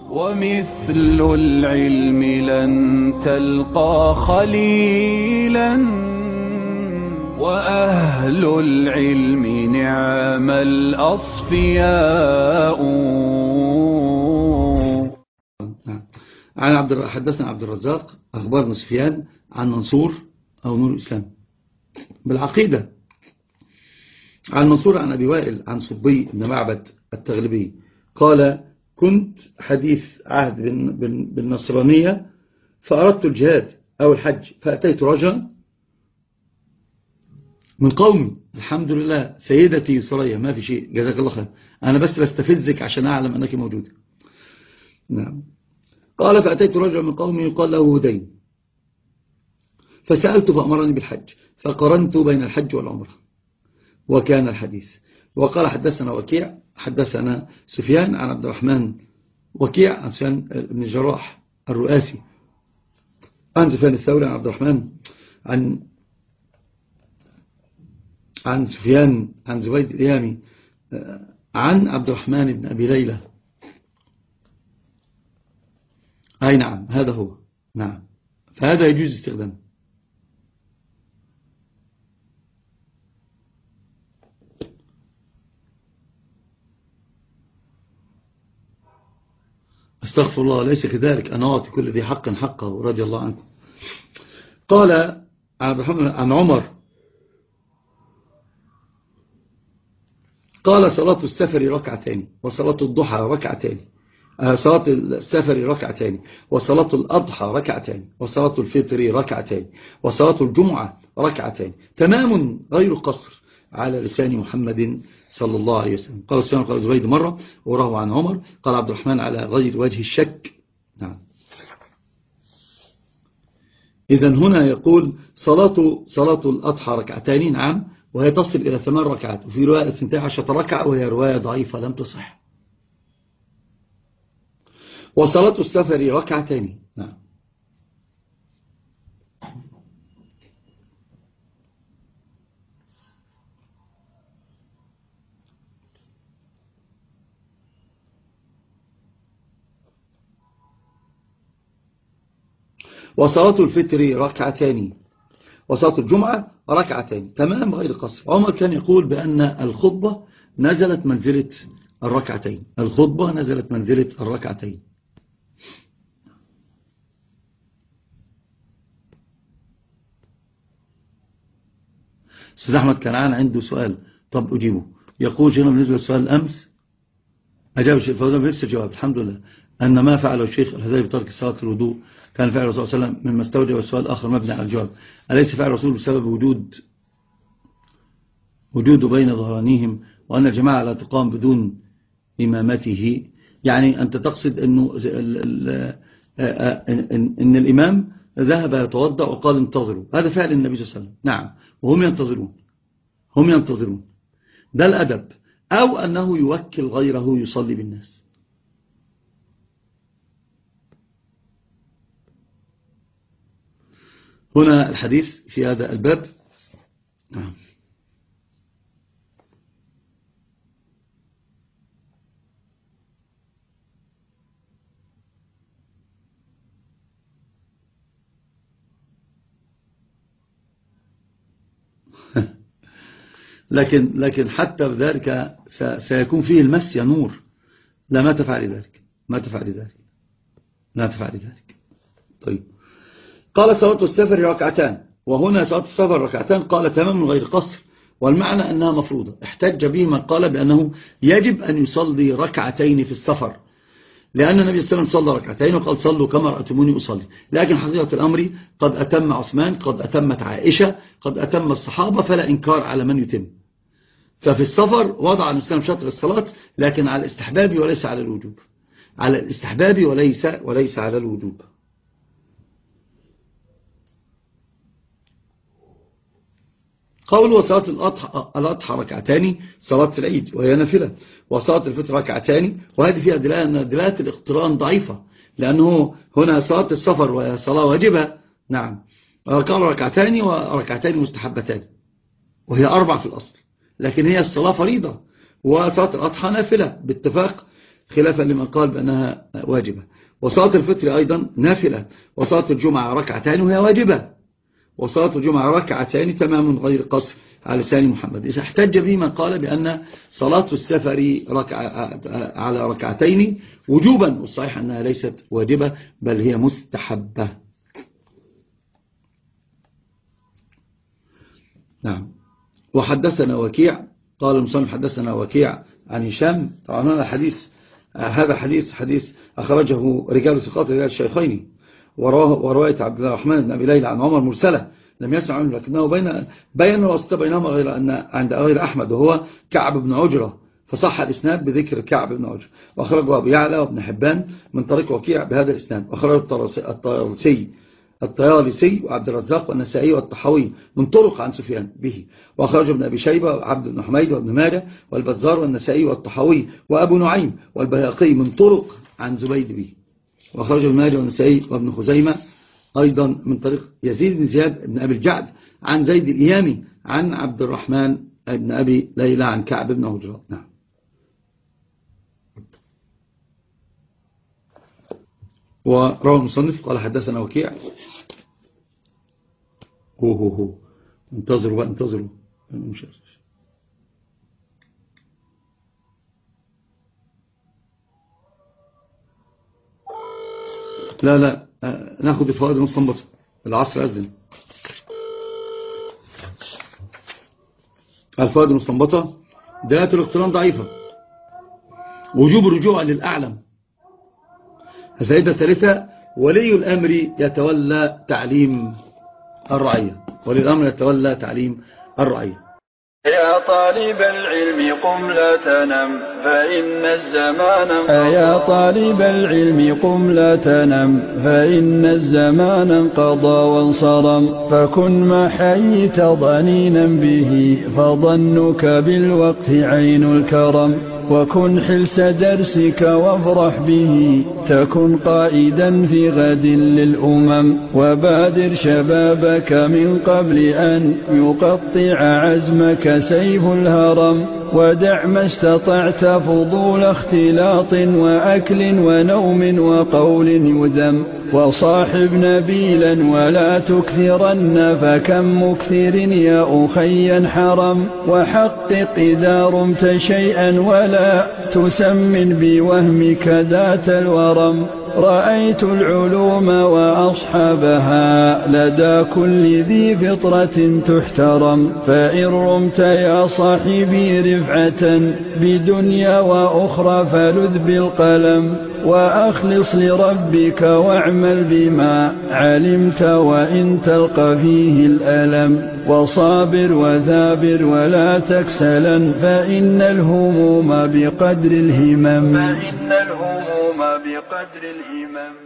ومثل العلم لن تلقى خليلا وأهل العلم نعم الأصفياء. حدثنا عبد الرزاق أخبرنا سفيان عن منصور أو نور الإسلام بالعقيدة عن منصور عن أبي وائل عن صبي بن معبد التغلبي قال: كنت حديث عهد بالنصرانية فأردت الجهاد أو الحج، فأتيت رجلا من قومي. الحمد لله سيدتي سرية، ما في شيء، جزاك الله خير، أنا بس بستفزك عشان أعلم أنك موجودة. نعم. قال: فأتيت رجلا من قومي يقال له هدين، فسألت فأمرني بالحج، فقرنت بين الحج والعمرة، وكان الحديث. وقال: حدثنا وكيع حدثنا سفيان عن عبد الرحمن، وكيع عن سفيان بن الجراح الرؤاسي عن سفيان الثوري عن عبد الرحمن عن سفيان عن زبيد اليامي عن عبد الرحمن بن أبي ليلى. أي نعم، هذا هو. نعم، فهذا يجوز استخدامه. استغفر الله، ليس كذلك، أنا أعطي كل ذي حق حقه رضي الله عنكم. قال عن عمر قال: صلاة السفر ركعتين، وصلاة الضحى ركعتين، صلاة السفر ركعتين، وصلاة الأضحى ركعتين، وصلاة الفطر ركعتين، وصلاة الجمعة ركعتين، تمام غير قصر على لسان محمد صلى الله عليه وسلم. قال سفيان قال زبيد مرة وراه عن عمر قال عبد الرحمن على غير وجه الشك. نعم. إذن هنا يقول صلاة الأضحى ركعتين، نعم، وهي تصل إلى 8 ركعات، وفي رواية 12 ركعة وهي رواية ضعيفة لم تصح. وصلاة السفر ركعتين. نعم. وصلاة الفطر ركعتين، وصلاة الجمعة ركعتين، تمام غير قصر. عمر كان يقول بأن الخطبة نزلت منزلة الركعتين، الخطبة نزلت منزلة الركعتين. أستاذ أحمد كنعان عنده سؤال، طب أجيبه. يقول شيخنا بالنسبة للسؤال الأمس أجاب الشيخ فوزان بنفس الجواب الحمد لله، أن ما فعله الشيخ الهداي بترك صلاة الوضوء كان فعل الرسول صلى الله عليه وسلم مما استوجب. السؤال الآخر مبني على الجواب: أليس فعل الرسول بسبب وجود بين ظهرانيهم، وأن الجماعة لا تقام بدون إمامته؟ يعني أنت تقصد إن الإمام ذهب يتوضأ وقال انتظروا، هذا فعل النبي صلى الله عليه وسلم. نعم، وهم ينتظرون، ده الأدب. أو أنه يوكل غيره يصلي بالناس. هنا الحديث في هذا الباب. نعم. لكن حتى بذلك سيكون فيه المس يا نور. لا، ما تفعل ذلك. طيب. قال: صلاة السفر ركعتان، وهنا صلاة السفر ركعتان قال تمام غير قصر، والمعنى أنها مفروضة. احتج به من قال بأنه يجب أن يصلي ركعتين في السفر، لأن النبي صلى الله عليه وسلم صلى ركعتين وقال: صلوا كما رأيتموني أصلي. لكن حقيقة الأمر قد أتم عثمان، قد أتمت عائشة، قد أتم الصحابة، فلا إنكار على من يتم. ففي السفر وضع الإسلام شطر الصلاة، لكن على الاستحباب وليس على الوجوب، على الاستحباب وليس على الوجوب. قول: وصلاة الأضحى ركعتان صلاة العيد وهي نافلة، وصلاة الفطر ركعتان، وهذه فيها دلالة الاقتران ضعيفة، لأنه هنا صلاة السفر وهي صلاة واجبة. نعم. قال ركعتان وركعتان مستحبتان، وهي 4 في الأصل، لكن هي الصلاة فريضة، وصلاة الأضحى نافلة باتفاق خلافا لمن قال بأنها واجبة. وصلاة الفطر أيضا نافلة، وصلاة الجمعة ركعتين وهي واجبة، وصلاة الجمعة ركعتين تمام غير قصر على لسان محمد. إذا احتج به من قال بأن صلاة السفر على ركعتين وجوبا، والصحيح أنها ليست واجبة بل هي مستحبة. نعم. وحدثنا وكيع، قال المصنف حدثنا وكيع عن هشام. طبعا هذا حديث أخرجه رجال ثقات رجال الشيخين، ورواية عبد الرحمن بن أبي ليلى عن عمر مرسلة لم يسمع منه، لكنه بين الواسطة بينهما غير أن عند غير أحمد وهو كعب بن عجرة، فصح الإسناد بذكر كعب بن عجرة. وأخرجه أبو يعلى وابن حبان من طريق وكيع بهذا الإسناد. وأخرجه الطيالسي وعبد الرزاق والنسائي والطحاوي من طرق عن سفيان به. وأخرجه ابن أبي شيبة وعبد بن حميد وابن ماجه والبزار والنسائي والطحاوي وأبو نعيم والبيهقي من طرق عن زبيد به. وأخرجه ابن ماجه والنسائي وابن خزيمة أيضا من طريق يزيد بن زياد بن أبي الجعد عن زيد الإيامي عن عبد الرحمن بن أبي ليلى عن كعب بن عجرة. نعم. وروى المصنف قال حدثنا وكيع. هو انتظروا بقى، انتظروا. لا ناخد الفوائد المستنبطة. العصر أذن. الفوائد المستنبطة: دلالة الاقتران ضعيفة، وجوب الرجوع للأعلم. الفائدة الثالثة: ولي الأمر يتولى تعليم الرعية. ولي الأمر يتولى تعليم الرعية. يا طالب العلم قم لا تنم فإن الزمان يا طالب العلم قم لا تنم فإن الزمان انقضى وانصرم، فكن ما حييت ضنينا به فظنك بالوقت عين الكرم، وكن حلس درسك وافرح به تكن قائدا في غد للأمم، وبادر شبابك من قبل أن يقطع عزمك سيف الهرم، ودع ما استطعت فضول اختلاط وأكل ونوم وقول يذم، وصاحب نبيلا ولا تكثرن فكم مكثر يا أخي حرم، وحقق إذا رمت شيئا ولا تسمن بوهمك ذات الورم، رأيت العلوم وأصحابها لدى كل ذي فطرة تحترم، فإن رمت يا صاحبي رفعة بدنيا وأخرى فلذ بالقلم، وأخلص لربك واعمل بما علمت وإن تلقى فيه الألم، وصابر وثابر ولا تكسلا فإن الهموم بقدر الهمم.